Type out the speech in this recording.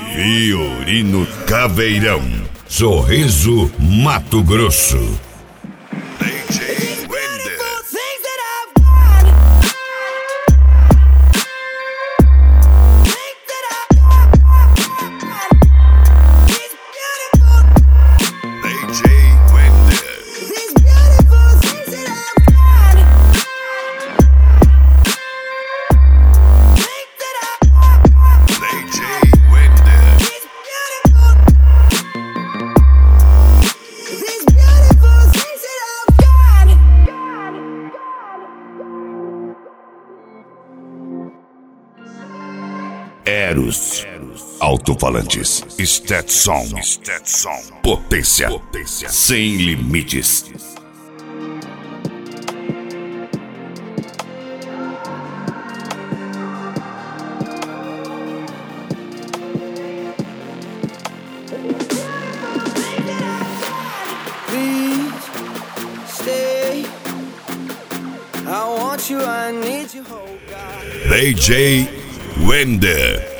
Fiorino Caveirão, Sorriso, Mato Grosso. DJ Wender. Eros, alto-falantes, Stetson, potência, sem limites. Please stay. I want you, I need you, oh God. DJ Wender.